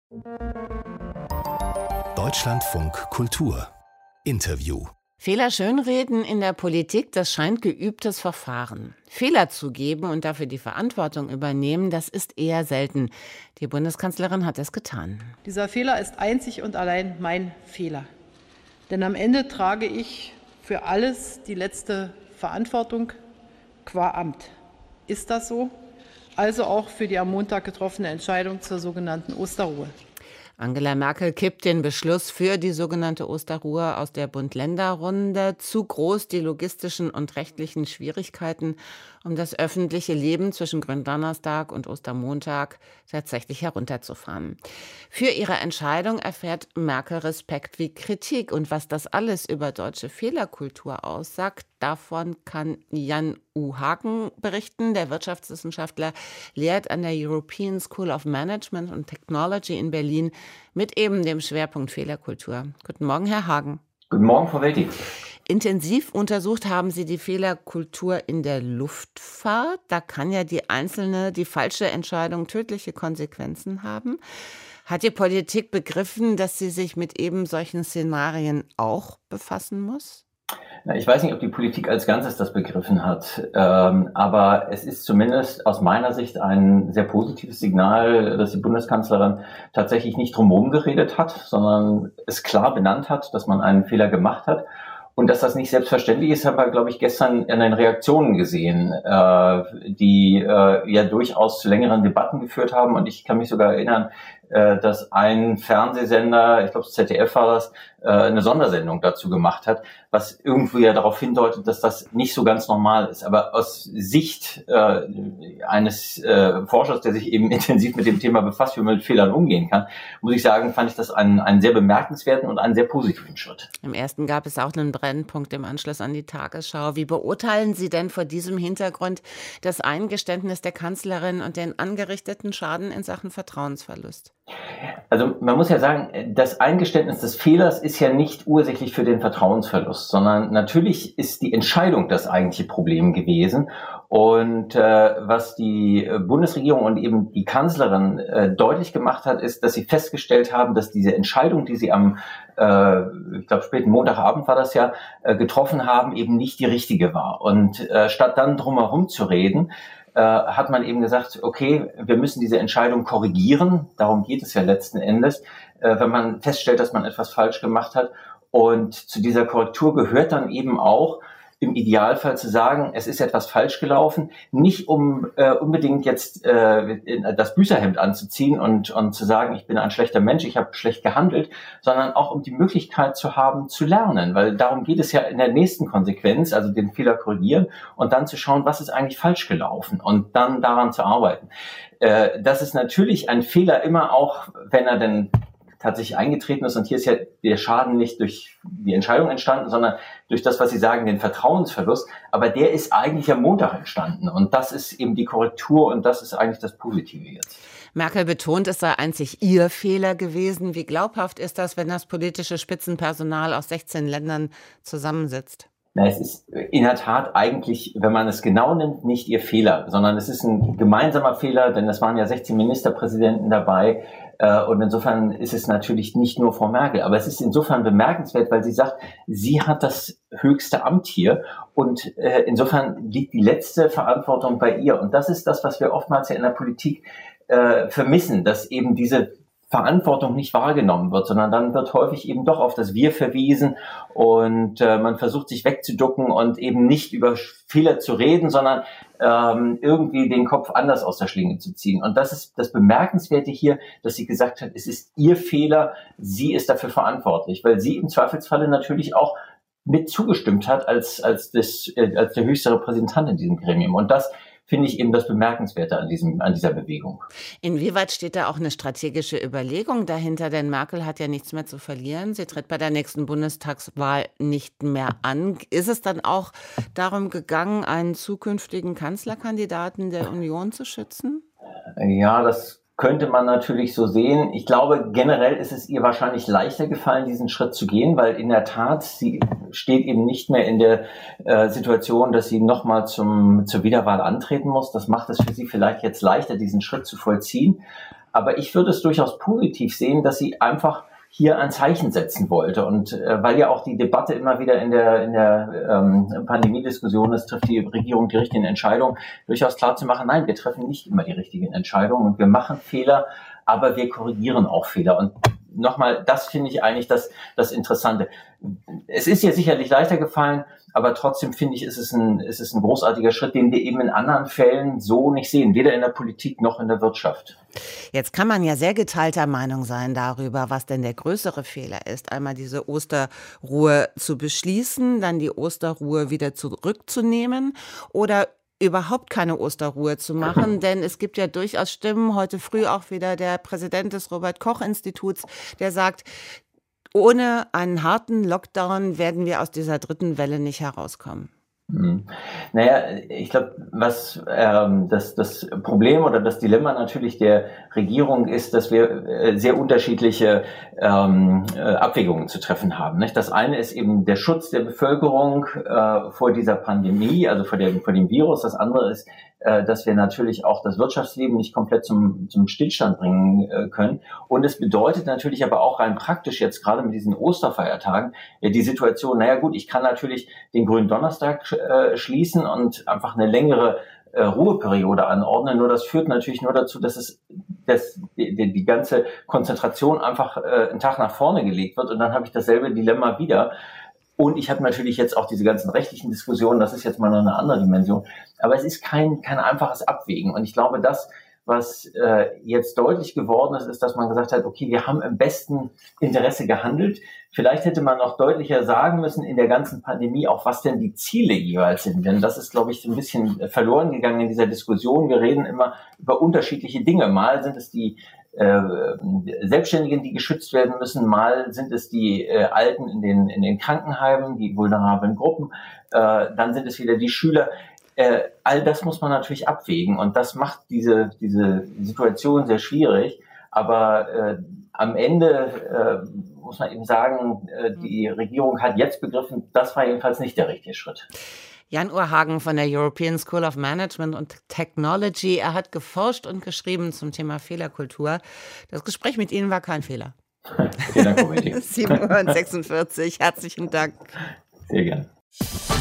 Deutschlandfunk Kultur Interview. Fehler schönreden in der Politik, das scheint geübtes Verfahren. Fehler zugeben und dafür die Verantwortung übernehmen, das ist eher selten. Die Bundeskanzlerin hat es getan. Dieser Fehler ist einzig und allein mein Fehler. Denn am Ende trage ich für alles die letzte Verantwortung qua Amt. Ist das so? Also auch für die am Montag getroffene Entscheidung zur sogenannten Osterruhe. Angela Merkel kippt den Beschluss für die sogenannte Osterruhe aus der Bund-Länder-Runde. Zu groß die logistischen und rechtlichen Schwierigkeiten, um das öffentliche Leben zwischen Gründonnerstag und Ostermontag tatsächlich herunterzufahren. Für ihre Entscheidung erfährt Merkel Respekt wie Kritik. Und was das alles über deutsche Fehlerkultur aussagt, davon kann Jan U. Hagen berichten. Der Wirtschaftswissenschaftler lehrt an der European School of Management and Technology in Berlin mit eben dem Schwerpunkt Fehlerkultur. Guten Morgen, Herr Hagen. Guten Morgen, Frau Welti. Intensiv untersucht haben Sie die Fehlerkultur in der Luftfahrt. Da kann ja die falsche Entscheidung tödliche Konsequenzen haben. Hat die Politik begriffen, dass sie sich mit eben solchen Szenarien auch befassen muss? Ich weiß nicht, ob die Politik als Ganzes das begriffen hat, aber es ist zumindest aus meiner Sicht ein sehr positives Signal, dass die Bundeskanzlerin tatsächlich nicht drumherum geredet hat, sondern es klar benannt hat, dass man einen Fehler gemacht hat. Und dass das nicht selbstverständlich ist, haben wir, glaube ich, gestern in den Reaktionen gesehen, die ja durchaus zu längeren Debatten geführt haben. Und ich kann mich sogar erinnern, dass ein Fernsehsender, ich glaube das ZDF war das, eine Sondersendung dazu gemacht hat, was irgendwie ja darauf hindeutet, dass das nicht so ganz normal ist. Aber aus Sicht eines Forschers, der sich eben intensiv mit dem Thema befasst, wie man mit Fehlern umgehen kann, muss ich sagen, fand ich das einen sehr bemerkenswerten und einen sehr positiven Schritt. Im ersten gab es auch einen Brennpunkt im Anschluss an die Tagesschau. Wie beurteilen Sie denn vor diesem Hintergrund das Eingeständnis der Kanzlerin und den angerichteten Schaden in Sachen Vertrauensverlust? Also man muss ja sagen, das Eingeständnis des Fehlers ist ja nicht ursächlich für den Vertrauensverlust, sondern natürlich ist die Entscheidung das eigentliche Problem gewesen. Und was die Bundesregierung und eben die Kanzlerin deutlich gemacht hat, ist, dass sie festgestellt haben, dass diese Entscheidung, die sie am ich glaube späten Montagabend war das ja, getroffen haben, eben nicht die richtige war. Und statt dann drumherum zu reden, hat man eben gesagt, okay, wir müssen diese Entscheidung korrigieren. Darum geht es ja letzten Endes, wenn man feststellt, dass man etwas falsch gemacht hat. Und zu dieser Korrektur gehört dann eben auch, im Idealfall zu sagen, es ist etwas falsch gelaufen, nicht um unbedingt jetzt das Büßerhemd anzuziehen und zu sagen, ich bin ein schlechter Mensch, ich habe schlecht gehandelt, sondern auch um die Möglichkeit zu haben, zu lernen, weil darum geht es ja in der nächsten Konsequenz, also den Fehler korrigieren und dann zu schauen, was ist eigentlich falsch gelaufen und dann daran zu arbeiten. Das ist natürlich ein Fehler immer auch, wenn er denn tatsächlich eingetreten ist. Und hier ist ja der Schaden nicht durch die Entscheidung entstanden, sondern durch das, was Sie sagen, den Vertrauensverlust. Aber der ist eigentlich am Montag entstanden. Und das ist eben die Korrektur und das ist eigentlich das Positive jetzt. Merkel betont, es sei einzig ihr Fehler gewesen. Wie glaubhaft ist das, wenn das politische Spitzenpersonal aus 16 Ländern zusammensitzt? Es ist in der Tat eigentlich, wenn man es genau nimmt, nicht ihr Fehler, sondern es ist ein gemeinsamer Fehler, denn es waren ja 16 Ministerpräsidenten dabei. Und insofern ist es natürlich nicht nur Frau Merkel, aber es ist insofern bemerkenswert, weil sie sagt, sie hat das höchste Amt hier und insofern liegt die letzte Verantwortung bei ihr. Und das ist das, was wir oftmals ja in der Politik vermissen, dass eben diese Verantwortung nicht wahrgenommen wird, sondern dann wird häufig eben doch auf das Wir verwiesen und man versucht sich wegzuducken und eben nicht über Fehler zu reden, sondern irgendwie den Kopf anders aus der Schlinge zu ziehen. Und das ist das Bemerkenswerte hier, dass sie gesagt hat, es ist ihr Fehler, sie ist dafür verantwortlich, weil sie im Zweifelsfalle natürlich auch mit zugestimmt hat als der höchste Repräsentant in diesem Gremium. Und das finde ich eben das Bemerkenswerte an dieser Bewegung. Inwieweit steht da auch eine strategische Überlegung dahinter? Denn Merkel hat ja nichts mehr zu verlieren. Sie tritt bei der nächsten Bundestagswahl nicht mehr an. Ist es dann auch darum gegangen, einen zukünftigen Kanzlerkandidaten der Union zu schützen? Ja, das könnte man natürlich so sehen. Ich glaube, generell ist es ihr wahrscheinlich leichter gefallen, diesen Schritt zu gehen, weil in der Tat, sie steht eben nicht mehr in der Situation, dass sie nochmal zur Wiederwahl antreten muss. Das macht es für sie vielleicht jetzt leichter, diesen Schritt zu vollziehen. Aber ich würde es durchaus positiv sehen, dass sie einfach hier ein Zeichen setzen wollte. Und weil ja auch die Debatte immer wieder in der Pandemiediskussion ist, trifft die Regierung die richtigen Entscheidungen, durchaus klar zu machen, nein, wir treffen nicht immer die richtigen Entscheidungen und wir machen Fehler, aber wir korrigieren auch Fehler. Und nochmal, das finde ich eigentlich das Interessante. Es ist ihr sicherlich leichter gefallen, aber trotzdem finde ich, ist es ein großartiger Schritt, den wir eben in anderen Fällen so nicht sehen, weder in der Politik noch in der Wirtschaft. Jetzt kann man ja sehr geteilter Meinung sein darüber, was denn der größere Fehler ist. Einmal diese Osterruhe zu beschließen, dann die Osterruhe wieder zurückzunehmen oder überhaupt keine Osterruhe zu machen, denn es gibt ja durchaus Stimmen, heute früh auch wieder der Präsident des Robert-Koch-Instituts, der sagt, ohne einen harten Lockdown werden wir aus dieser dritten Welle nicht herauskommen. Naja, ich glaube, was das Problem oder das Dilemma natürlich der Regierung ist, dass wir sehr unterschiedliche Abwägungen zu treffen haben. Nicht? Das eine ist eben der Schutz der Bevölkerung vor dieser Pandemie, also vor dem Virus. Das andere ist, dass wir natürlich auch das Wirtschaftsleben nicht komplett zum Stillstand bringen können. Und es bedeutet natürlich aber auch rein praktisch jetzt gerade mit diesen Osterfeiertagen die Situation, naja gut, ich kann natürlich den Gründonnerstag schließen und einfach eine längere Ruheperiode anordnen. Nur das führt natürlich nur dazu, dass die ganze Konzentration einfach einen Tag nach vorne gelegt wird und dann habe ich dasselbe Dilemma wieder. Und ich habe natürlich jetzt auch diese ganzen rechtlichen Diskussionen, das ist jetzt mal noch eine andere Dimension. Aber es ist kein einfaches Abwägen. Und ich glaube, das, was jetzt deutlich geworden ist, ist, dass man gesagt hat, okay, wir haben im besten Interesse gehandelt. Vielleicht hätte man noch deutlicher sagen müssen in der ganzen Pandemie auch, was denn die Ziele jeweils sind. Denn das ist, glaube ich, so ein bisschen verloren gegangen in dieser Diskussion. Wir reden immer über unterschiedliche Dinge. Mal sind es die Selbstständigen, die geschützt werden müssen, mal sind es die Alten in den Krankenheimen, die vulnerablen Gruppen, dann sind es wieder die Schüler. All das muss man natürlich abwägen und das macht diese Situation sehr schwierig. Aber am Ende muss man eben sagen, die Regierung hat jetzt begriffen, das war jedenfalls nicht der richtige Schritt. Jan Urhagen von der European School of Management und Technology. Er hat geforscht und geschrieben zum Thema Fehlerkultur. Das Gespräch mit Ihnen war kein Fehler. Vielen Dank, Frau Metti. 7:46 Uhr. Herzlichen Dank. Sehr gerne.